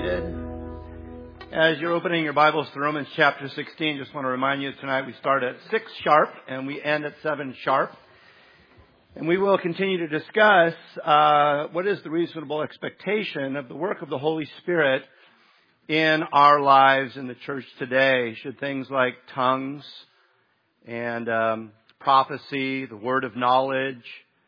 seated. As you're opening your Bibles to Romans chapter 16, just want to remind you tonight we start at 6 sharp and we end at 7 sharp. And we will continue to discuss what is the reasonable expectation of the work of the Holy Spirit in our lives in the church today. Should things like tongues and prophecy, the word of knowledge,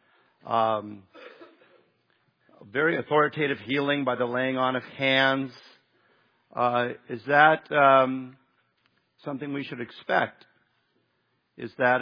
very authoritative healing by the laying on of hands, is that something we should expect? Is that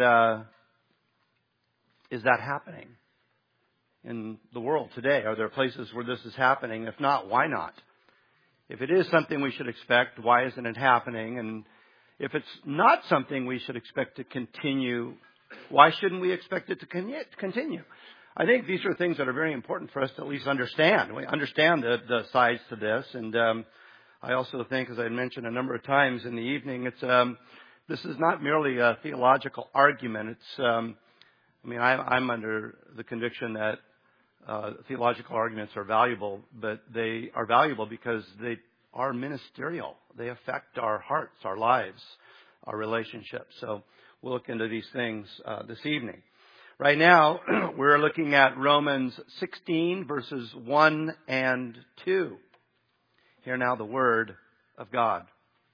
happening in the world today? Are there places where this is happening? If not, why not? If it is something we should expect, why isn't it happening? And if it's not something we should expect to continue, why shouldn't we expect it to continue? I think these are things that are very important for us to at least understand. We understand the sides to this. And I also think, as I mentioned a number of times in the evening, this is not merely a theological argument. I'm under the conviction that theological arguments are valuable, but they are valuable because they are ministerial. They affect our hearts, our lives, our relationships. So we'll look into these things this evening. Right now, we're looking at Romans 16, verses 1 and 2. Hear now the word of God.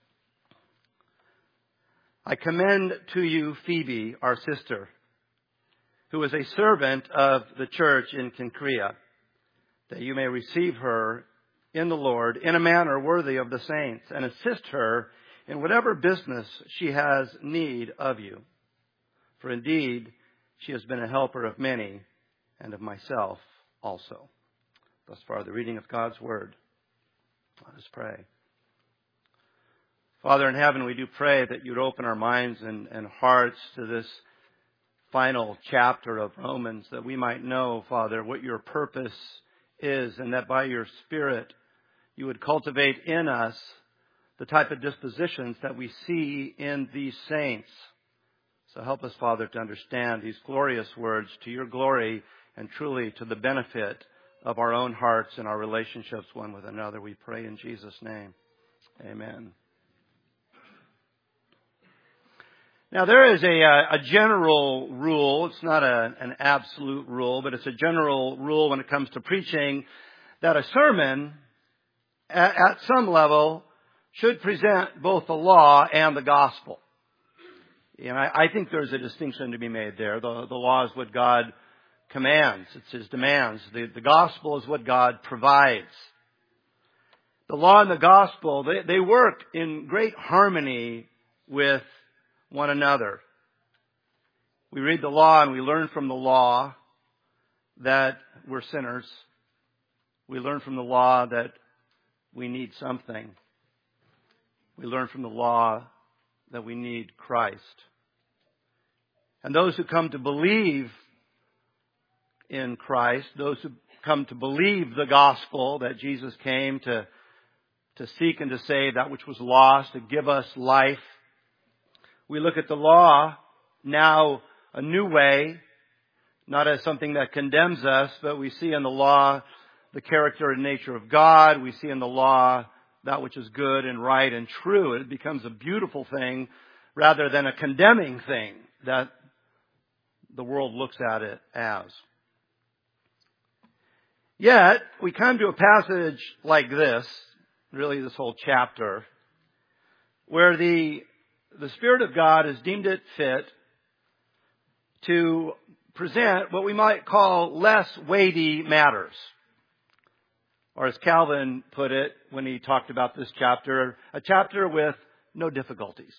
I commend to you Phoebe, our sister, who is a servant of the church in Cenchrea, that you may receive her in the Lord in a manner worthy of the saints, and assist her in whatever business she has need of you. For indeed, she has been a helper of many, and of myself also. Thus far, the reading of God's word. Let us pray. Father in heaven, we do pray that you'd open our minds and hearts to this final chapter of Romans, that we might know, Father, what your purpose is, and that by your Spirit you would cultivate in us the type of dispositions that we see in these saints. So help us, Father, to understand these glorious words to your glory and truly to the benefit of our own hearts and our relationships one with another. We pray in Jesus' name. Amen. Now, there is a general rule. It's not an absolute rule, but it's a general rule when it comes to preaching, that a sermon at some level should present both the law and the gospel. And I think there's a distinction to be made there. The law is what God commands. It's His demands. The gospel is what God provides. The law and the gospel, they work in great harmony with one another. We read the law and we learn from the law that we're sinners. We learn from the law that we need something. We learn from the law that we need Christ. And those who come to believe in Christ, those who come to believe the gospel, that Jesus came to seek and to save that which was lost, to give us life. We look at the law now a new way, not as something that condemns us, but we see in the law the character and nature of God. We see in the law that which is good and right and true. It becomes a beautiful thing rather than a condemning thing that the world looks at it as. Yet, we come to a passage like this, really this whole chapter, where the Spirit of God has deemed it fit to present what we might call less weighty matters. Or as Calvin put it when he talked about this chapter, a chapter with no difficulties.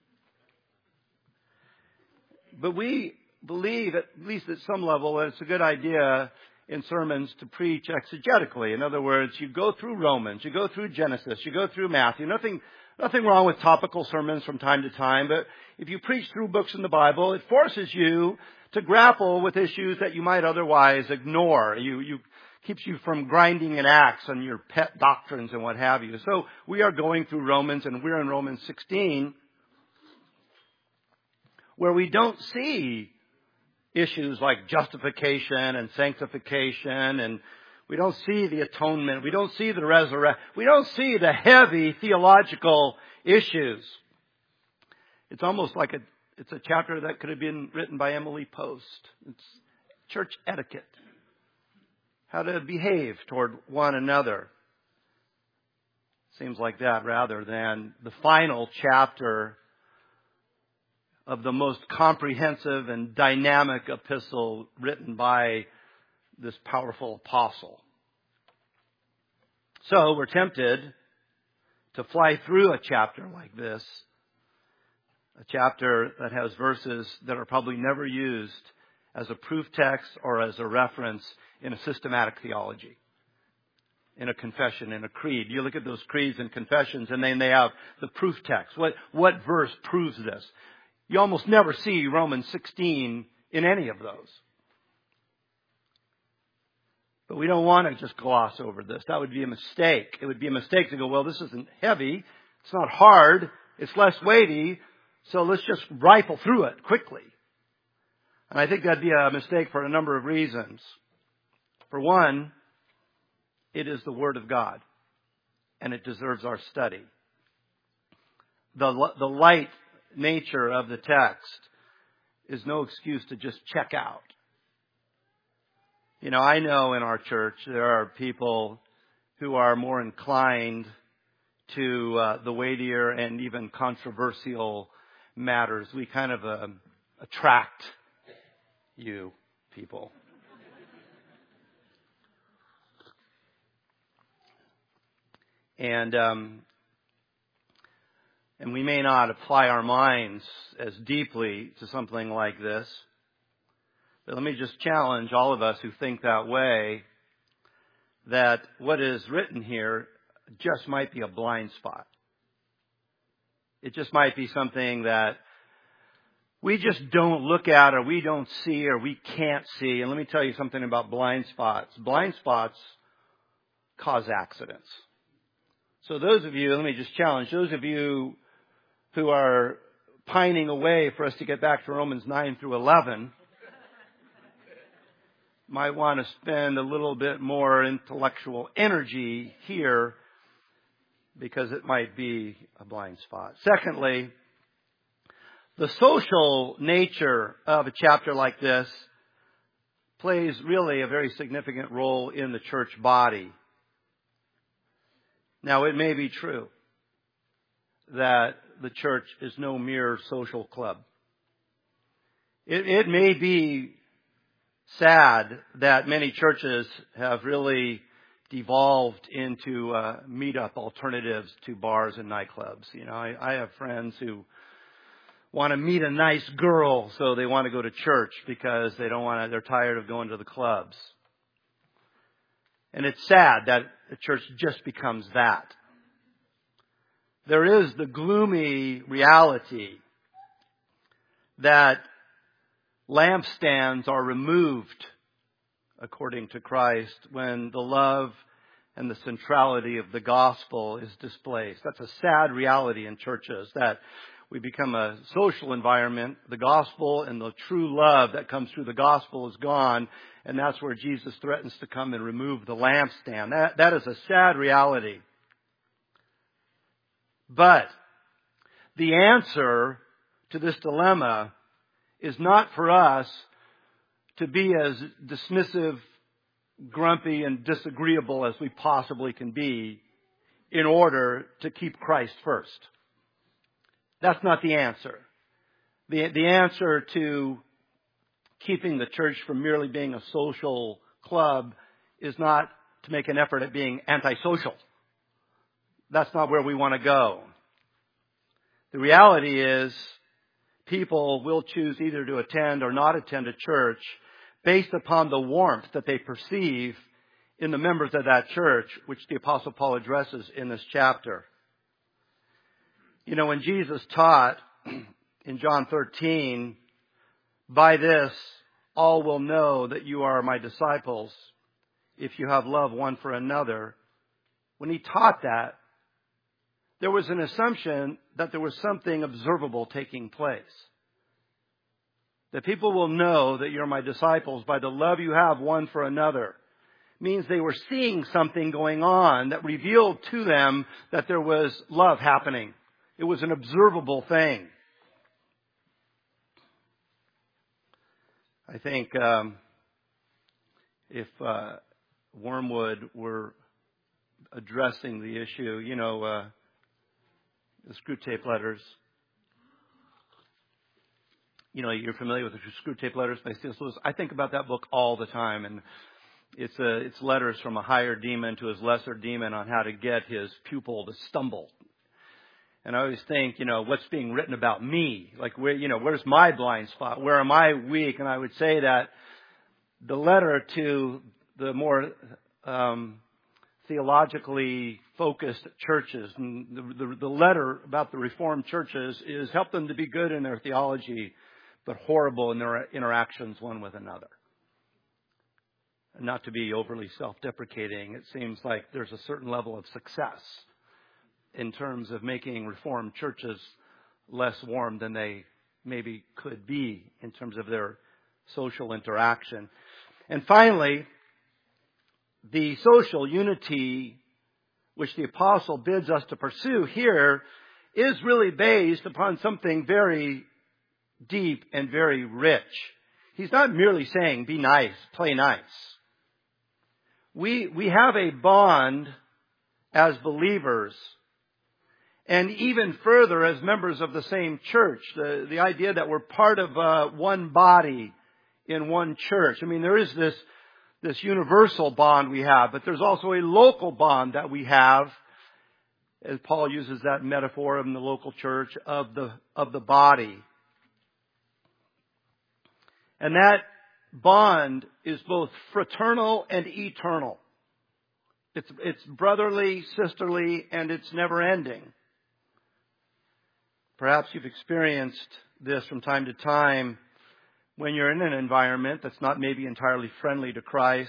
But we believe, at least at some level, that it's a good idea in sermons to preach exegetically. In other words, you go through Romans, you go through Genesis, you go through Matthew. Nothing wrong with topical sermons from time to time, but if you preach through books in the Bible, it forces you to grapple with issues that you might otherwise ignore. You keeps you from grinding an axe on your pet doctrines and what have you. So we are going through Romans, and we're in Romans 16, where we don't see issues like justification and sanctification, and We don't see the atonement. We don't see the resurrection. We don't see the heavy theological issues. It's almost like it's a chapter that could have been written by Emily Post. It's church etiquette. How to behave toward one another. Seems like that rather than the final chapter of the most comprehensive and dynamic epistle written by this powerful apostle. So we're tempted to fly through a chapter like this, a chapter that has verses that are probably never used as a proof text or as a reference in a systematic theology, in a confession, in a creed. You look at those creeds and confessions, and then they have the proof text. What verse proves this? You almost never see Romans 16 in any of those. But we don't want to just gloss over this. That would be a mistake. It would be a mistake to go, well, this isn't heavy. It's not hard. It's less weighty. So let's just rifle through it quickly. And I think that'd be a mistake for a number of reasons. For one, it is the Word of God, and it deserves our study. The light nature of the text is no excuse to just check out. You know, I know in our church there are people who are more inclined to the weightier and even controversial matters. We kind of attract you people. And we may not apply our minds as deeply to something like this. But let me just challenge all of us who think that way, that what is written here just might be a blind spot. It just might be something that we just don't look at, or we don't see, or we can't see. And let me tell you something about blind spots. Blind spots cause accidents. So those of you, let me just challenge, those of you who are pining away for us to get back to Romans 9 through 11, might want to spend a little bit more intellectual energy here, because it might be a blind spot. Secondly, the social nature of a chapter like this plays really a very significant role in the church body. Now, it may be true that the church is no mere social club. It may be sad that many churches have really devolved into meet-up alternatives to bars and nightclubs. You know, I have friends who want to meet a nice girl, so they want to go to church because they're tired of going to the clubs. And it's sad that the church just becomes that. There is the gloomy reality that lampstands are removed, according to Christ, when the love and the centrality of the gospel is displaced. That's a sad reality in churches, that we become a social environment. The gospel and the true love that comes through the gospel is gone, and that's where Jesus threatens to come and remove the lampstand. That is a sad reality. But the answer to this dilemma is not for us to be as dismissive, grumpy, and disagreeable as we possibly can be in order to keep Christ first. That's not the answer. The answer to keeping the church from merely being a social club is not to make an effort at being antisocial. That's not where we want to go. The reality is, people will choose either to attend or not attend a church based upon the warmth that they perceive in the members of that church, which the Apostle Paul addresses in this chapter. You know, when Jesus taught in John 13, "By this all will know that you are my disciples, if you have love one for another," when he taught that, there was an assumption that there was something observable taking place. That people will know that you're my disciples by the love you have one for another. means they were seeing something going on that revealed to them that there was love happening. It was an observable thing. I think if Wormwood were addressing the issue, the screw tape letters. You're familiar with the Screw Tape Letters by C.S. Lewis. I think about that book all the time, and it's letters from a higher demon to his lesser demon on how to get his pupil to stumble. And I always think, what's being written about me? Like, where's my blind spot? Where am I weak? And I would say that the letter to the more theologically focused churches, and the letter about the Reformed churches is help them to be good in their theology, but horrible in their interactions one with another. And not to be overly self-deprecating, it seems like there's a certain level of success in terms of making Reformed churches less warm than they maybe could be in terms of their social interaction. And finally, the social unity which the apostle bids us to pursue here is really based upon something very deep and very rich. He's not merely saying, be nice, play nice. We have a bond as believers, and even further as members of the same church. The idea that we're part of one body in one church. I mean, there is this universal bond we have, but there's also a local bond that we have, as Paul uses that metaphor in the local church, of the body. And that bond is both fraternal and eternal. It's brotherly, sisterly, and it's never ending. Perhaps you've experienced this from time to time when you're in an environment that's not maybe entirely friendly to Christ,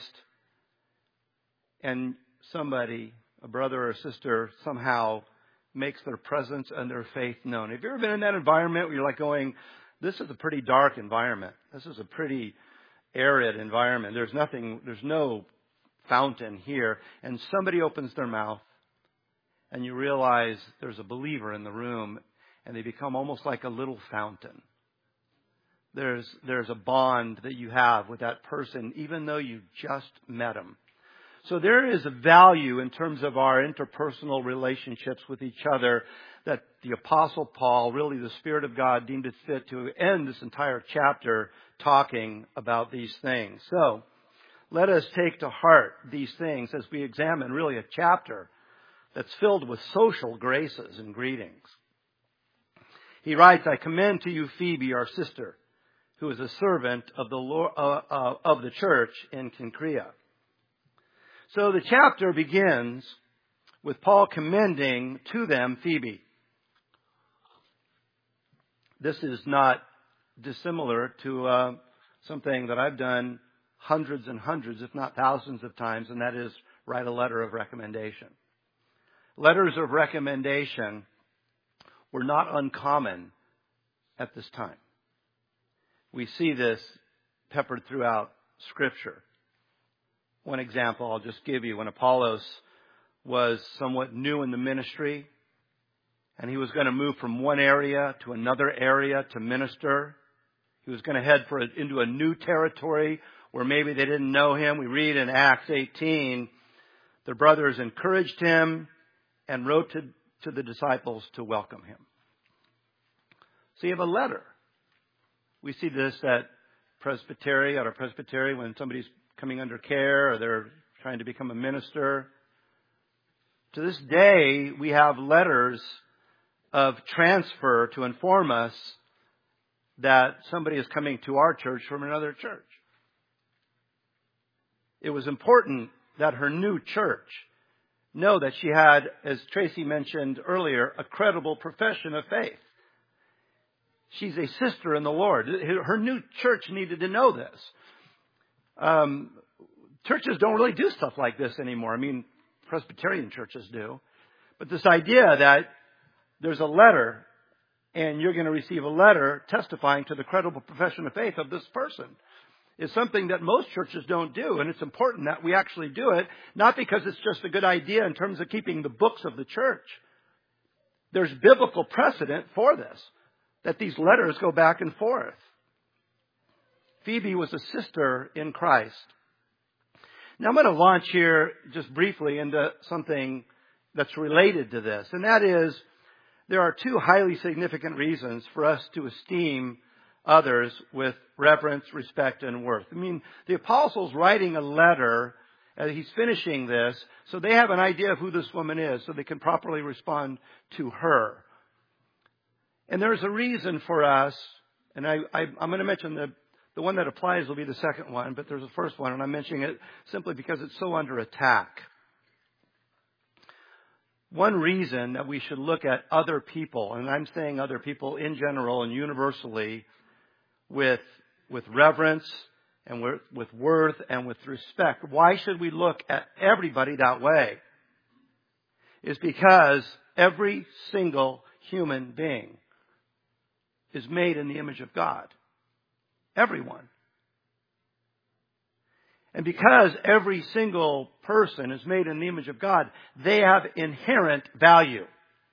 and somebody, a brother or sister, somehow makes their presence and their faith known. Have you ever been in that environment where you're like going, this is a pretty dark environment. This is a pretty arid environment. There's no fountain here. And somebody opens their mouth and you realize there's a believer in the room, and they become almost like a little fountain. There's a bond that you have with that person, even though you just met them. So there is a value in terms of our interpersonal relationships with each other that the Apostle Paul, really the Spirit of God, deemed it fit to end this entire chapter talking about these things. So let us take to heart these things as we examine really a chapter that's filled with social graces and greetings. He writes, I commend to you Phoebe, our sister, who is a servant of the Lord, of the church in Cenchrea. So the chapter begins with Paul commending to them Phoebe. This is not dissimilar to something that I've done hundreds and hundreds, if not thousands of times, and that is write a letter of recommendation. Letters of recommendation were not uncommon at this time. We see this peppered throughout Scripture. One example I'll just give you. When Apollos was somewhat new in the ministry, and he was going to move from one area to another area to minister, he was going to head into a new territory where maybe they didn't know him. We read in Acts 18, the brothers encouraged him and wrote to the disciples to welcome him. So you have a letter. We see this at our presbytery, when somebody's coming under care or they're trying to become a minister. To this day, we have letters of transfer to inform us that somebody is coming to our church from another church. It was important that her new church know that she had, as Tracy mentioned earlier, a credible profession of faith. She's a sister in the Lord. Her new church needed to know this. Churches don't really do stuff like this anymore. I mean, Presbyterian churches do. But this idea that there's a letter and you're going to receive a letter testifying to the credible profession of faith of this person is something that most churches don't do. And it's important that we actually do it, not because it's just a good idea in terms of keeping the books of the church. There's biblical precedent for this, that these letters go back and forth. Phoebe was a sister in Christ. Now I'm going to launch here just briefly into something that's related to this. And that is, there are two highly significant reasons for us to esteem others with reverence, respect, and worth. I mean, the apostle's writing a letter, he's finishing this, so they have an idea of who this woman is, so they can properly respond to her. And there's a reason for us, and I'm going to mention the one that applies will be the second one, but there's a first one, and I'm mentioning it simply because it's so under attack. One reason that we should look at other people, and I'm saying other people in general and universally, with reverence and with worth and with respect. Why should we look at everybody that way? Is because every single human being is made in the image of God. Everyone. And because every single person is made in the image of God, they have inherent value.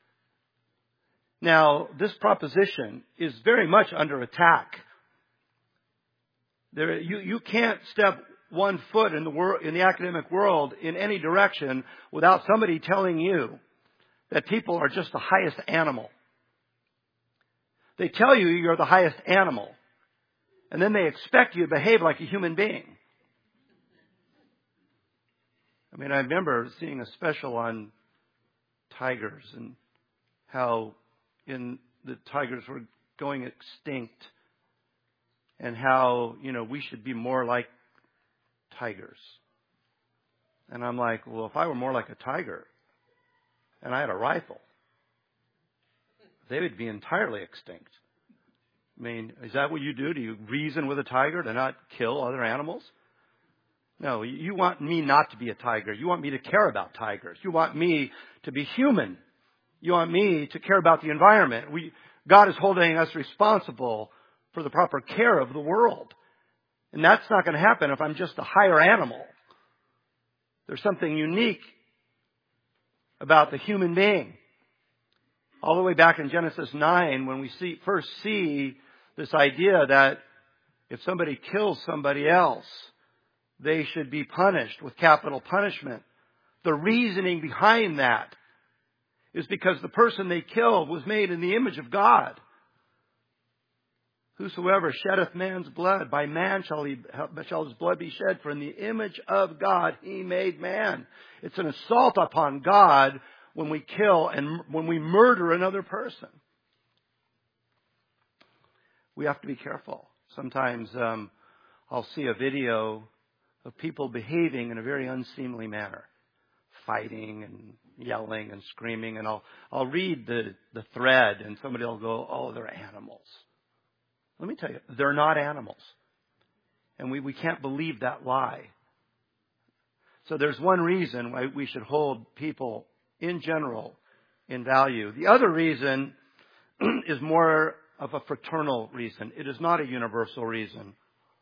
Now, this proposition is very much under attack. You can't step one foot in the academic world in any direction without somebody telling you that people are just the highest animal. They tell you you're the highest animal, and then they expect you to behave like a human being. I mean, I remember seeing a special on tigers and how the tigers were going extinct, and how, we should be more like tigers. And I'm like, well, if I were more like a tiger and I had a rifle, they would be entirely extinct. I mean, is that what you do? Do you reason with a tiger to not kill other animals? No, you want me not to be a tiger. You want me to care about tigers. You want me to be human. You want me to care about the environment. God is holding us responsible for the proper care of the world. And that's not going to happen if I'm just a higher animal. There's something unique about the human being. All the way back in Genesis 9, when we first see this idea that if somebody kills somebody else, they should be punished with capital punishment. The reasoning behind that is because the person they killed was made in the image of God. Whosoever sheddeth man's blood, by man shall his blood be shed, for in the image of God he made man. It's an assault upon God when we kill and when we murder another person. We have to be careful. Sometimes I'll see a video of people behaving in a very unseemly manner, fighting and yelling and screaming, and I'll read the thread, and somebody will go, "Oh, they're animals." Let me tell you, they're not animals. And we can't believe that lie. So there's one reason why we should hold people in general in value. The other reason is more of a fraternal reason. It is not a universal reason.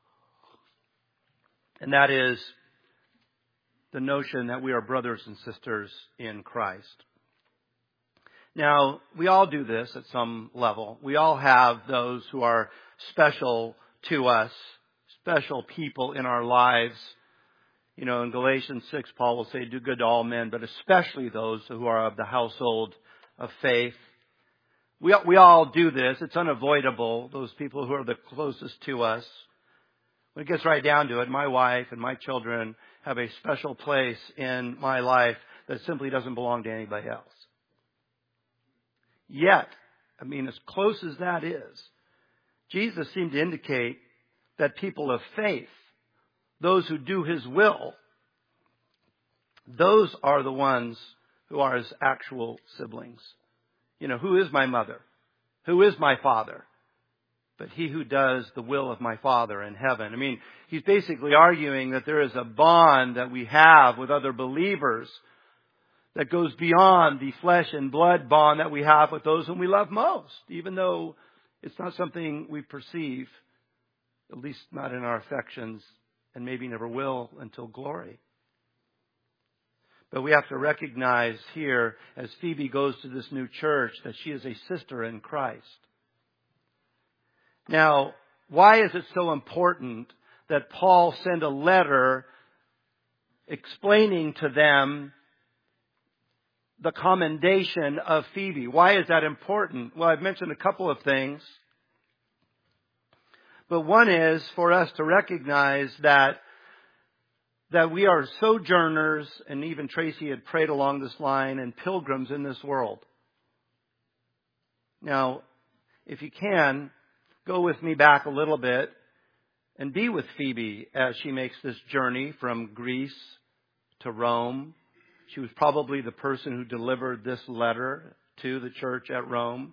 And that is the notion that we are brothers and sisters in Christ. Now, we all do this at some level. We all have those who are special to us, special people in our lives. In Galatians 6, Paul will say, do good to all men, but especially those who are of the household of faith. We all do this. It's unavoidable, those people who are the closest to us. When it gets right down to it, my wife and my children have a special place in my life that simply doesn't belong to anybody else. Yet, as close as that is, Jesus seemed to indicate that people of faith, those who do His will, those are the ones who are His actual siblings. Who is my mother? Who is my father? But he who does the will of my Father in heaven. He's basically arguing that there is a bond that we have with other believers that goes beyond the flesh and blood bond that we have with those whom we love most, even though it's not something we perceive at least not in our affections, and maybe never will until glory. But we have to recognize here, as Phoebe goes to this new church, that she is a sister in Christ. Now, why is it so important that Paul send a letter explaining to them the commendation of Phoebe? Why is that important? Well, I've mentioned a couple of things. But one is for us to recognize that we are sojourners, and even Tracy had prayed along this line, and pilgrims in this world. Now, if you can, go with me back a little bit and be with Phoebe as she makes this journey from Greece to Rome. She was probably the person who delivered this letter to the church at Rome.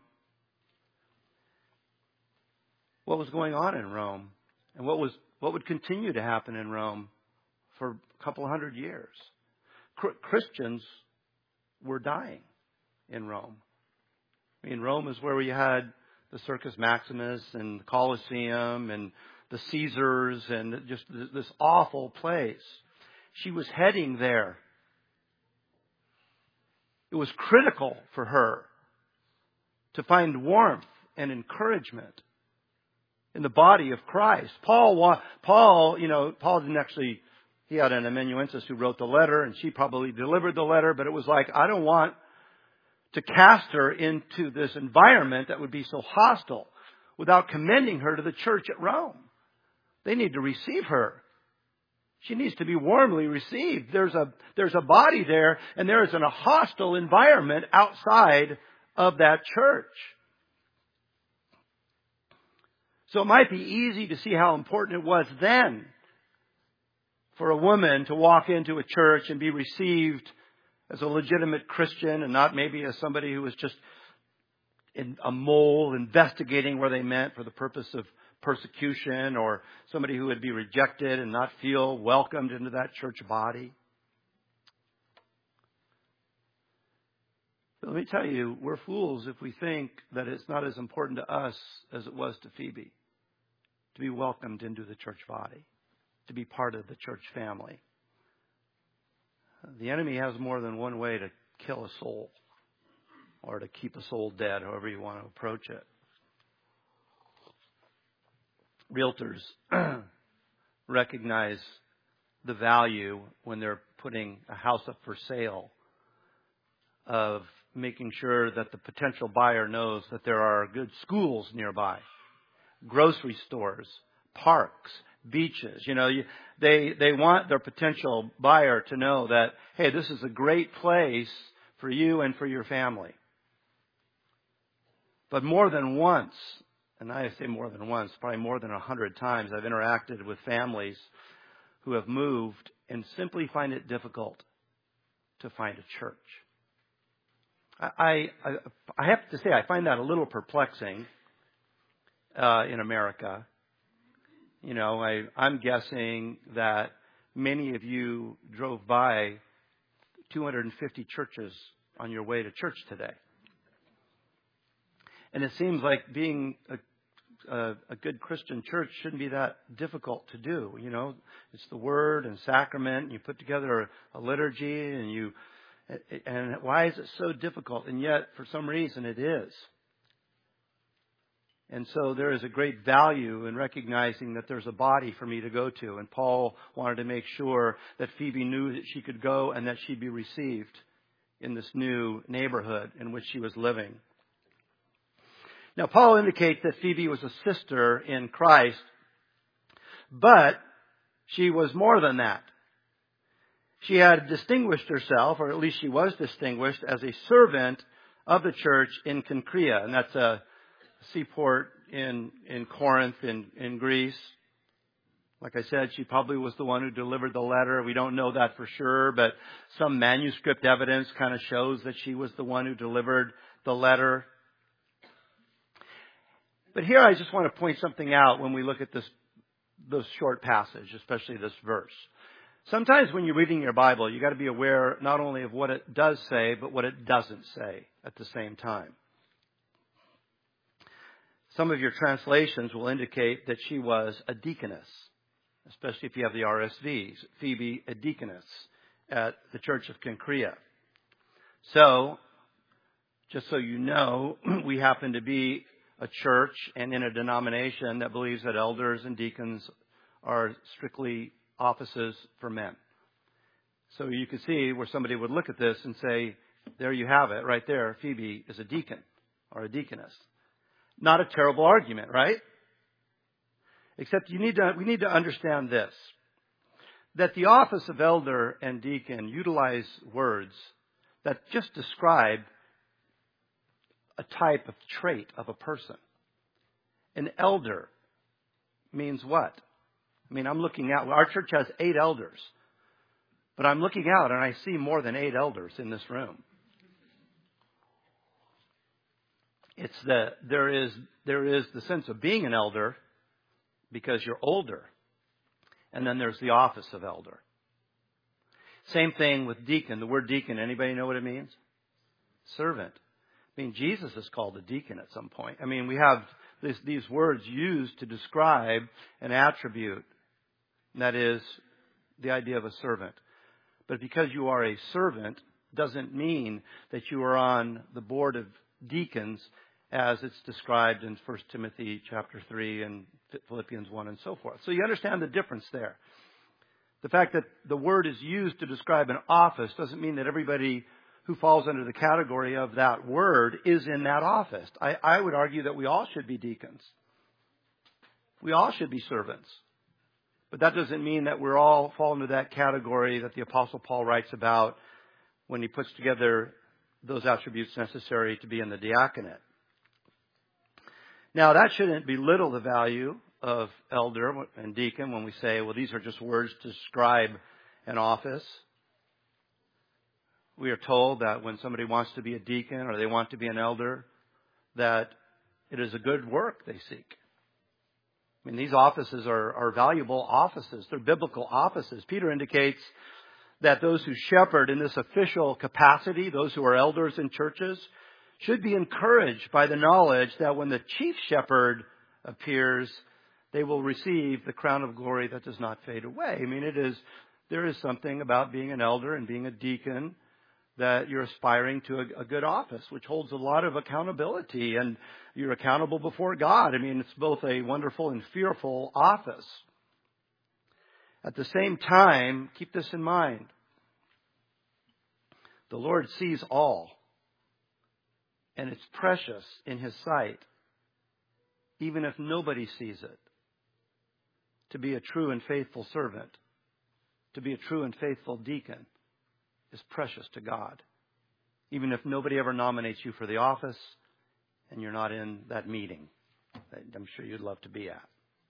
What was going on in Rome? And what would continue to happen in Rome for a couple hundred years? Christians were dying in Rome. I mean, Rome is where we had the Circus Maximus and the Colosseum and the Caesars and just this awful place. She was heading there. It was critical for her to find warmth and encouragement in the body of Christ. Paul didn't actually, he had an amanuensis who wrote the letter, and she probably delivered the letter, but it was like, I don't want to cast her into this environment that would be so hostile without commending her to the church at Rome. They need to receive her. She needs to be warmly received. There's a body there, and there is a hostile environment outside of that church. So it might be easy to see how important it was then for a woman to walk into a church and be received as a legitimate Christian and not maybe as somebody who was just a mole investigating where they meant for the purpose of persecution, or somebody who would be rejected and not feel welcomed into that church body. But let me tell you, we're fools if we think that it's not as important to us as it was to Phoebe to be welcomed into the church body, to be part of the church family. The enemy has more than one way to kill a soul or to keep a soul dead, however you want to approach it. Realtors recognize the value when they're putting a house up for sale of making sure that the potential buyer knows that there are good schools nearby, grocery stores, parks, beaches. They want their potential buyer to know that, hey, this is a great place for you and for your family. But more than once, and I say more than once, probably more than 100 times, I've interacted with families who have moved and simply find it difficult to find a church. I have to say, I find that a little perplexing in America. I'm guessing that many of you drove by 250 churches on your way to church today. And it seems like being a good Christian church shouldn't be that difficult to do. It's the Word and sacrament. And you put together a liturgy, and why is it so difficult? And yet, for some reason, it is. And so there is a great value in recognizing that there's a body for me to go to. And Paul wanted to make sure that Phoebe knew that she could go and that she'd be received in this new neighborhood in which she was living. Now, Paul indicates that Phoebe was a sister in Christ, but she was more than that. She had distinguished herself, or at least she was distinguished, as a servant of the church in Cenchrea, and that's a seaport in Corinth in Greece. Like I said, she probably was the one who delivered the letter. We don't know that for sure, but some manuscript evidence kind of shows that she was the one who delivered the letter. But here I just want to point something out when we look at this short passage, especially this verse. Sometimes when you're reading your Bible, you got to be aware not only of what it does say, but what it doesn't say at the same time. Some of your translations will indicate that she was a deaconess, especially if you have the RSVs, Phoebe, a deaconess at the Church of Cenchrea. So, just so you know, we happen to be a church and in a denomination that believes that elders and deacons are strictly offices for men. So you can see where somebody would look at this and say, there you have it, right there, Phoebe is a deacon or a deaconess. Not a terrible argument, right? Except we need to understand this, that the office of elder and deacon utilize words that just describe a type of trait of a person. An elder means what? I mean, I'm looking out. Our church has 8 elders. But I'm looking out and I see more than 8 elders in this room. There is the sense of being an elder because you're older. And then there's the office of elder. Same thing with deacon. The word deacon, anybody know what it means? Servant. I mean, Jesus is called a deacon at some point. I mean, we have these words used to describe an attribute. And that is the idea of a servant. But because you are a servant doesn't mean that you are on the board of deacons as it's described in 1 Timothy chapter 3 and Philippians 1 and so forth. So you understand the difference there. The fact that the word is used to describe an office doesn't mean that everybody who falls under the category of that word is in that office. I would argue that we all should be deacons. We all should be servants. But that doesn't mean that we're all fall into that category that the Apostle Paul writes about when he puts together those attributes necessary to be in the diaconate. Now, that shouldn't belittle the value of elder and deacon when we say, well, these are just words to describe an office. We are told that when somebody wants to be a deacon or they want to be an elder, that it is a good work they seek. I mean, these offices are valuable offices. They're biblical offices. Peter indicates that those who shepherd in this official capacity, those who are elders in churches, should be encouraged by the knowledge that when the chief shepherd appears, they will receive the crown of glory that does not fade away. I mean, there is something about being an elder and being a deacon that you're aspiring to a good office, which holds a lot of accountability, and you're accountable before God. I mean, it's both a wonderful and fearful office. At the same time, keep this in mind. The Lord sees all, and it's precious in His sight, even if nobody sees it, to be a true and faithful servant, to be a true and faithful deacon, is precious to God. Even if nobody ever nominates you for the office and you're not in that meeting that I'm sure you'd love to be at.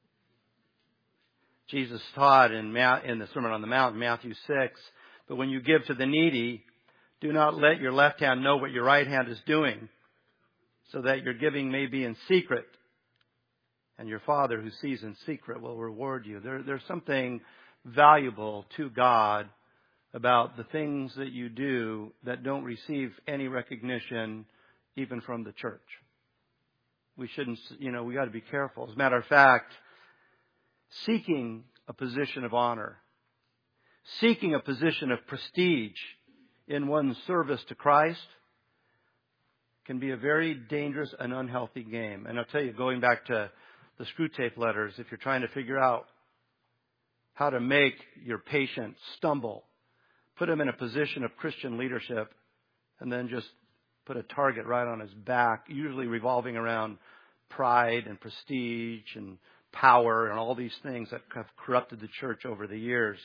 Jesus taught in the Sermon on the Mount, Matthew 6, but when you give to the needy, do not let your left hand know what your right hand is doing, so that your giving may be in secret, and your Father who sees in secret will reward you. There's something valuable to God about the things that you do that don't receive any recognition even from the church. We shouldn't, we got to be careful. As a matter of fact, seeking a position of honor, seeking a position of prestige in one's service to Christ can be a very dangerous and unhealthy game. And I'll tell you, going back to the Screwtape letters, if you're trying to figure out how to make your patient stumble, put him in a position of Christian leadership, and then just put a target right on his back, usually revolving around pride and prestige and power and all these things that have corrupted the church over the years.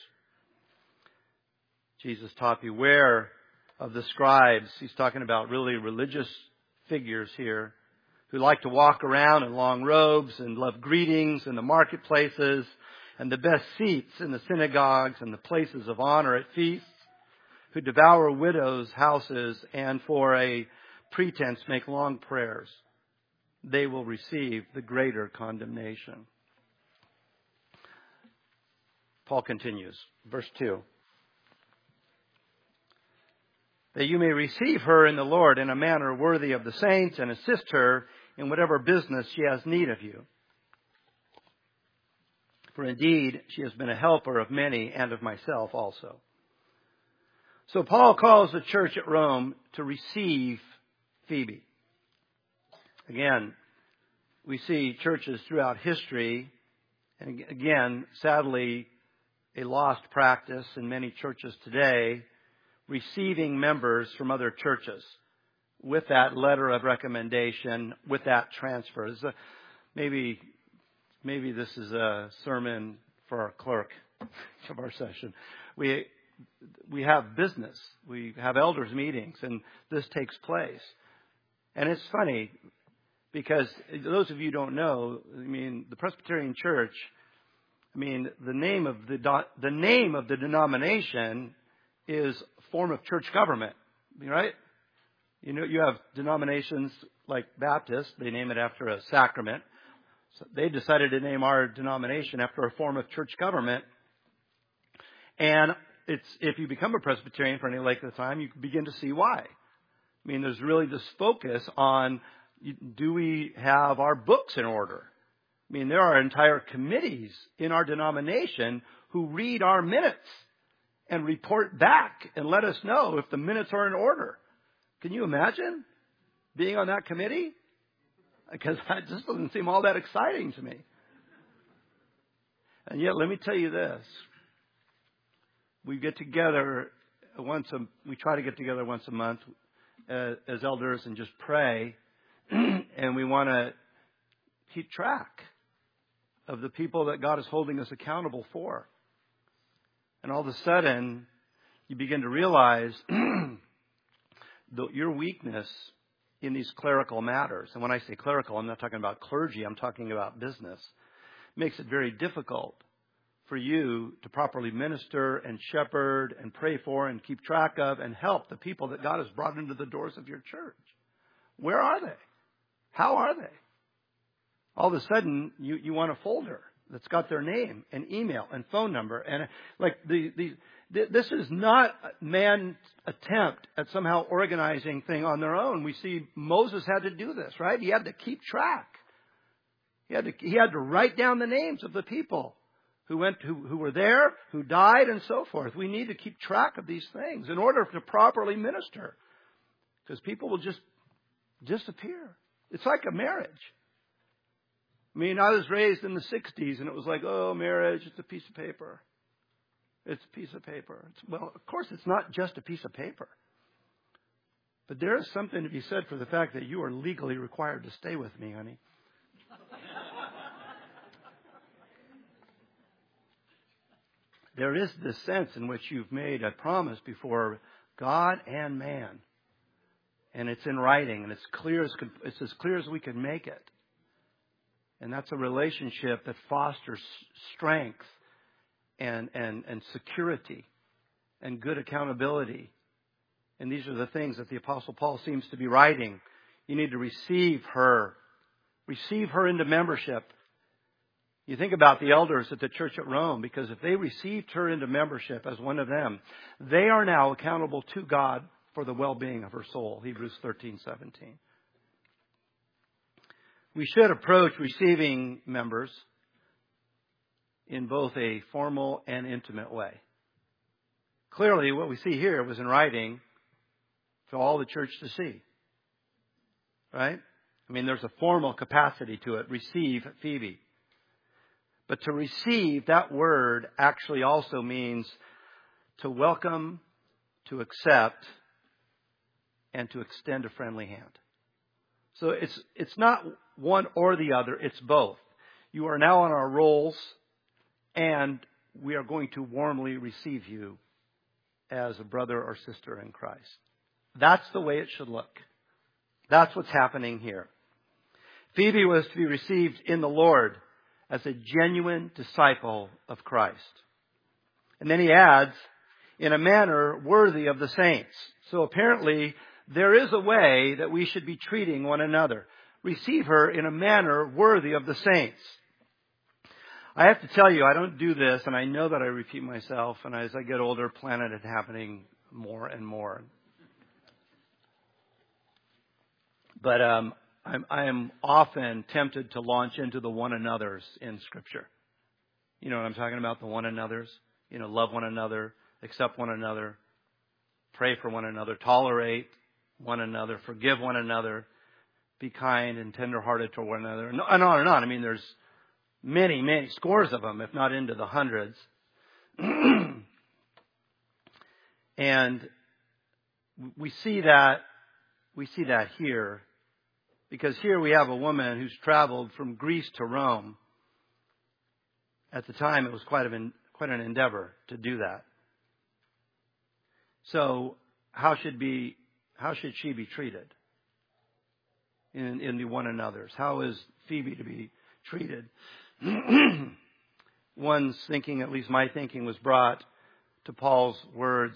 Jesus taught, beware of the scribes. He's talking about really religious figures here who like to walk around in long robes and love greetings in the marketplaces and the best seats in the synagogues and the places of honor at feasts, who devour widows' houses and for a pretense make long prayers. They will receive the greater condemnation. Paul continues, verse 2. That you may receive her in the Lord in a manner worthy of the saints and assist her in whatever business she has need of you. For indeed, she has been a helper of many and of myself also. So Paul calls the church at Rome to receive Phoebe. Again, we see churches throughout history, and again, sadly, a lost practice in many churches today, receiving members from other churches with that letter of recommendation, with that transfer. Maybe this is a sermon for our clerk of our session. We have business. We have elders meetings, and this takes place. And it's funny because those of you who don't know, the Presbyterian Church, the name of the denomination is a form of church government, right? You have denominations like Baptist, they name it after a sacrament. So they decided to name our denomination after a form of church government. And if you become a Presbyterian for any length of time, you begin to see why. There's really this focus on, do we have our books in order? There are entire committees in our denomination who read our minutes and report back and let us know if the minutes are in order. Can you imagine being on that committee? Because that just doesn't seem all that exciting to me. And yet, let me tell you this. We get together we try to get together once a month as elders and just pray. And we want to keep track of the people that God is holding us accountable for. And all of a sudden, you begin to realize your weakness in these clerical matters. And when I say clerical, I'm not talking about clergy. I'm talking about business. It makes it very difficult for you to properly minister and shepherd and pray for and keep track of and help the people that God has brought into the doors of your church. Where are they? How are they? All of a sudden, you want a folder that's got their name and email and phone number. And this is not man's attempt at somehow organizing thing on their own. We see Moses had to do this, right? He had to keep track. He had to write down the names of the people who were there, who died, and so forth. We need to keep track of these things in order to properly minister, because people will just disappear. It's like a marriage. I was raised in the 60s, and it was like, oh, marriage, it's a piece of paper. It's a piece of paper. Well, of course, it's not just a piece of paper. But there is something to be said for the fact that you are legally required to stay with me, honey. There is this sense in which you've made a promise before God and man. And it's in writing, and it's as clear as we can make it. And that's a relationship that fosters strength and security and good accountability. And these are the things that the Apostle Paul seems to be writing. You need to receive her. Receive her into membership. You think about the elders at the church at Rome, because if they received her into membership as one of them, they are now accountable to God for the well-being of her soul. Hebrews 13:17. We should approach receiving members in both a formal and intimate way. Clearly, what we see here was in writing for all the church to see. Right? There's a formal capacity to it. Receive Phoebe. But to receive, that word actually also means to welcome, to accept, and to extend a friendly hand. So it's not one or the other, it's both. You are now on our rolls, and we are going to warmly receive you as a brother or sister in Christ. That's the way it should look. That's what's happening here. Phoebe was to be received in the Lord as a genuine disciple of Christ. And then he adds, in a manner worthy of the saints. So apparently, there is a way that we should be treating one another. Receive her in a manner worthy of the saints. I have to tell you, I don't do this, and I know that I repeat myself, and as I get older, plan it happening more and more. But I am often tempted to launch into the one another's in Scripture. You know what I'm talking about, the one another's? You know, love one another, accept one another, pray for one another, tolerate one another, forgive one another, be kind and tenderhearted to one another, and on and on. I mean, there's many scores of them, if not into the hundreds. And we see that here, because here we have a woman who's traveled from Greece to Rome. At the time, it was quite an endeavor to do that. So how should she be treated in the one another's? How is Phoebe to be treated? One's thinking, at least my thinking, was brought to Paul's words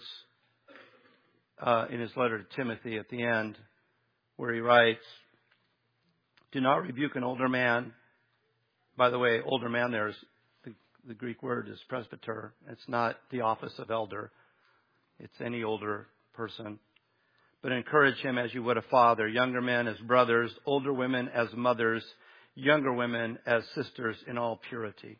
in his letter to Timothy at the end, where he writes, "Do not rebuke an older man." By the way, older man there is the Greek word is presbyter. It's not the office of elder. It's any older person. "But encourage him as you would a father, younger men as brothers, older women as mothers, younger women as sisters in all purity."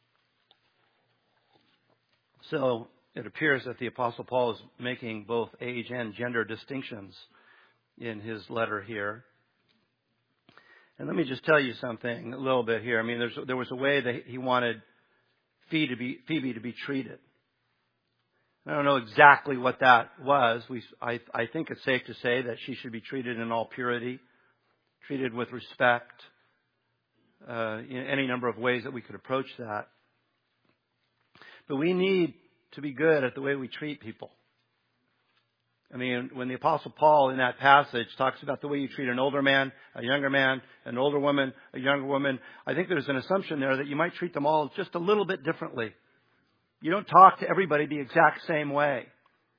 So it appears that the Apostle Paul is making both age and gender distinctions in his letter here. And let me just tell you something a little bit here. I mean, there was a way that he wanted Phoebe to be treated. I don't know exactly what that was. I think it's safe to say that she should be treated in all purity, treated with respect, in any number of ways that we could approach that. But we need to be good at the way we treat people. I mean, when the Apostle Paul in that passage talks about the way you treat an older man, a younger man, an older woman, a younger woman, I think there's an assumption there that you might treat them all just a little bit differently. You don't talk to everybody the exact same way.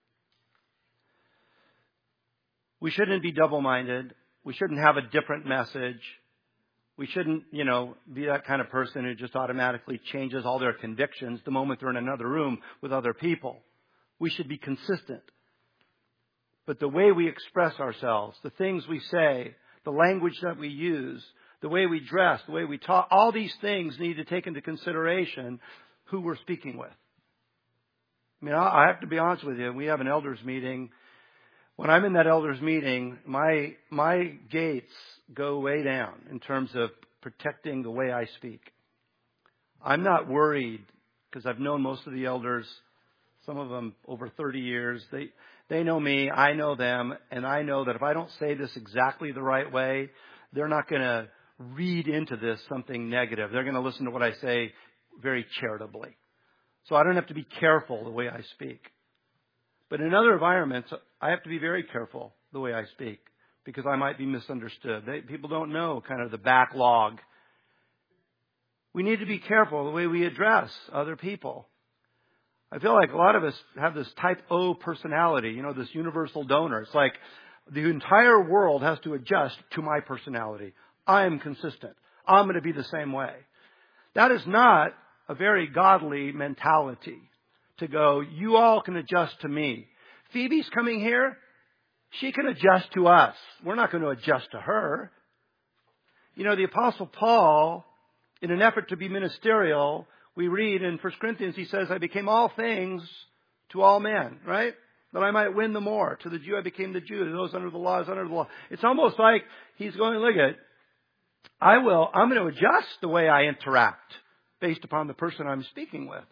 We shouldn't be double-minded. We shouldn't have a different message. We shouldn't, be that kind of person who just automatically changes all their convictions the moment they're in another room with other people. We should be consistent. But the way we express ourselves, the things we say, the language that we use, the way we dress, the way we talk, all these things need to take into consideration who we're speaking with. I mean, I have to be honest with you. We have an elders meeting. When I'm in that elders meeting, my gates go way down in terms of protecting the way I speak. I'm not worried because I've known most of the elders, some of them over 30 years. They know me, I know them, and I know that if I don't say this exactly the right way, they're not going to read into this something negative. They're going to listen to what I say very charitably. So I don't have to be careful the way I speak. But in other environments, I have to be very careful the way I speak because I might be misunderstood. People don't know kind of the backlog. We need to be careful the way we address other people. I feel like a lot of us have this type O personality, this universal donor. It's like the entire world has to adjust to my personality. I am consistent. I'm going to be the same way. That is not a very godly mentality to go, you all can adjust to me. Phoebe's coming here. She can adjust to us. We're not going to adjust to her. The Apostle Paul, in an effort to be ministerial, we read in 1 Corinthians, he says, I became all things to all men, right? That I might win the more. To the Jew I became the Jew. To those under the law is under the law. It's almost like he's going, look at, I'm going to adjust the way I interact based upon the person I'm speaking with.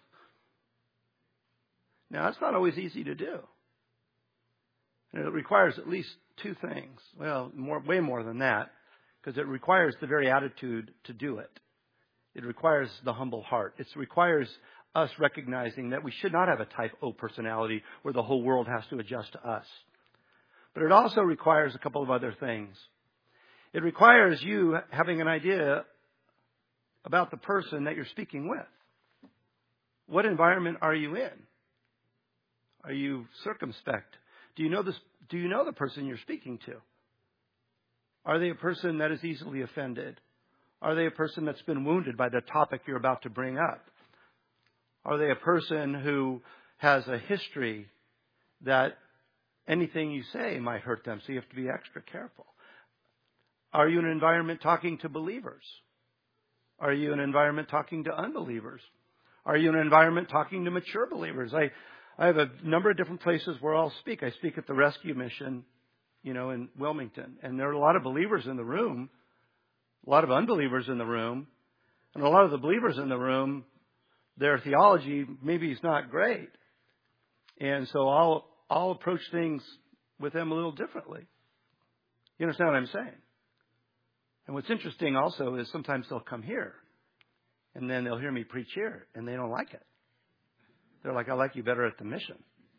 Now, that's not always easy to do. And it requires at least two things. Well, way more than that, because it requires the very attitude to do it. It requires the humble heart. It requires us recognizing that we should not have a type O personality where the whole world has to adjust to us. But it also requires a couple of other things. It requires you having an idea about the person that you're speaking with. What environment are you in? Are you circumspect? Do you know the person you're speaking to? Are they a person that is easily offended? Are they a person that's been wounded by the topic you're about to bring up? Are they a person who has a history that anything you say might hurt them, so you have to be extra careful? Are you in an environment talking to believers? Are you in an environment talking to unbelievers? Are you in an environment talking to mature believers? I have a number of different places where I'll speak. I speak at the rescue mission, in Wilmington. And there are a lot of believers in the room, a lot of unbelievers in the room. And a lot of the believers in the room, their theology maybe is not great. And so I'll approach things with them a little differently. You understand what I'm saying? And what's interesting also is sometimes they'll come here and then they'll hear me preach here and they don't like it. They're like, I like you better at the mission.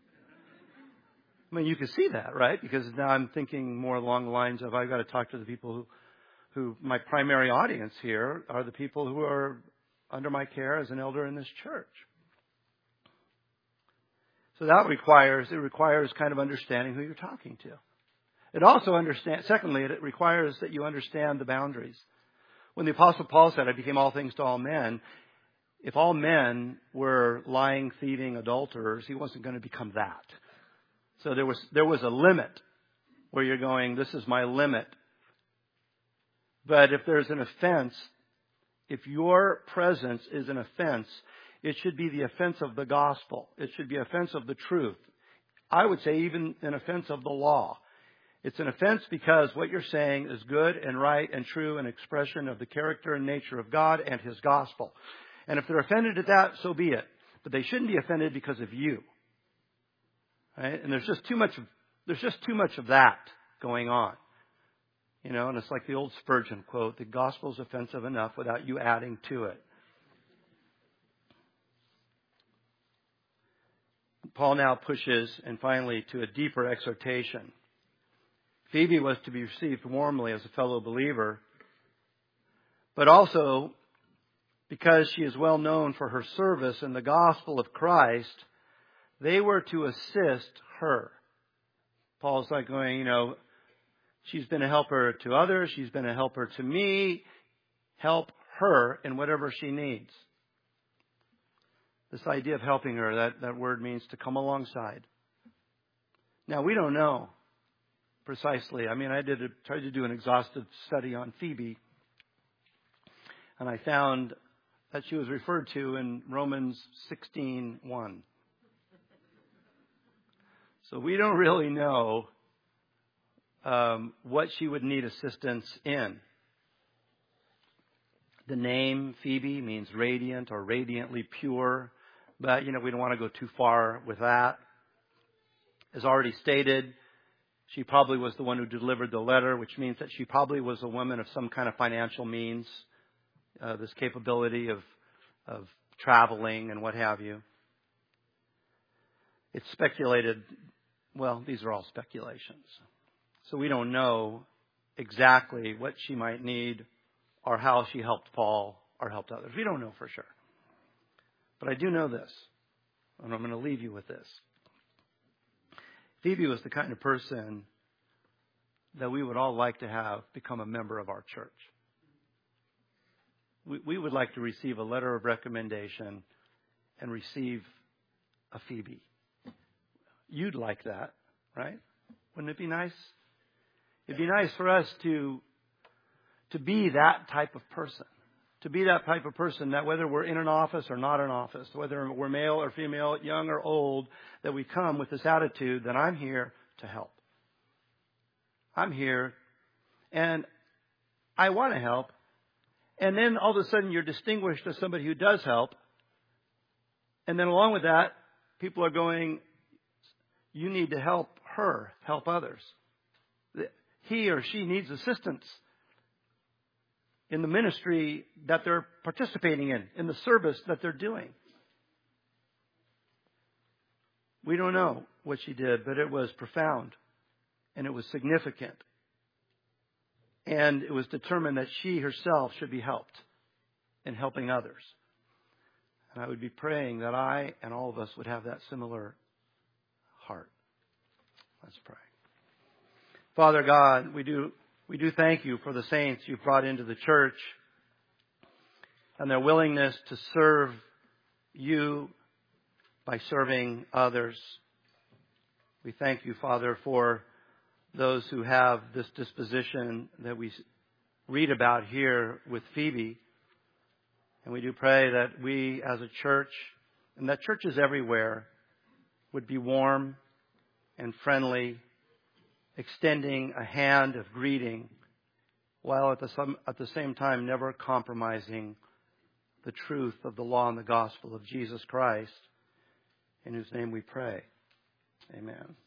I mean, you can see that, right? Because now I'm thinking more along the lines of I've got to talk to the people who my primary audience here are the people who are under my care as an elder in this church. So that requires kind of understanding who you're talking to. It also secondly, it requires that you understand the boundaries. When the Apostle Paul said, I became all things to all men, if all men were lying, thieving, adulterers, he wasn't going to become that. So there was a limit where you're going, this is my limit. But if there's an offense, if your presence is an offense, it should be the offense of the gospel. It should be offense of the truth. I would say even an offense of the law. It's an offense because what you're saying is good and right and true, an expression of the character and nature of God and His gospel. And if they're offended at that, so be it. But they shouldn't be offended because of you. Right? And there's just too much of that going on. And it's like the old Spurgeon quote, the gospel is offensive enough without you adding to it. Paul now pushes, and finally, to a deeper exhortation. Phoebe was to be received warmly as a fellow believer, but also because she is well known for her service in the gospel of Christ, they were to assist her. Paul's like going, she's been a helper to others. She's been a helper to me. Help her in whatever she needs. This idea of helping her, that word means to come alongside. Now, we don't know precisely. I mean, I tried to do an exhaustive study on Phoebe, and I found that she was referred to in Romans 16:1. So we don't really know what she would need assistance in. The name Phoebe means radiant or radiantly pure, but we don't want to go too far with that. As already stated, she probably was the one who delivered the letter, which means that she probably was a woman of some kind of financial means, this capability of traveling and what have you. It's speculated, well, these are all speculations. So we don't know exactly what she might need or how she helped Paul or helped others. We don't know for sure. But I do know this, and I'm going to leave you with this. Phoebe was the kind of person that we would all like to have become a member of our church. We would like to receive a letter of recommendation and receive a Phoebe. You'd like that, right? Wouldn't it be nice? It'd be nice for us to be that type of person. To be that type of person that whether we're in an office or not in office, whether we're male or female, young or old, that we come with this attitude that I'm here to help. I'm here and I want to help. And then all of a sudden you're distinguished as somebody who does help. And then along with that, people are going, you need to help her, help others. He or she needs assistance in the ministry that they're participating in the service that they're doing. We don't know what she did, but it was profound and it was significant. And it was determined that she herself should be helped in helping others. And I would be praying that I and all of us would have that similar heart. Let's pray. Father God, we do thank you for the saints you've brought into the church and their willingness to serve you by serving others. We thank you, Father, for those who have this disposition that we read about here with Phoebe. And we do pray that we as a church, and that churches everywhere, would be warm and friendly, extending a hand of greeting, while at the same time never compromising the truth of the law and the gospel of Jesus Christ, in whose name we pray. Amen.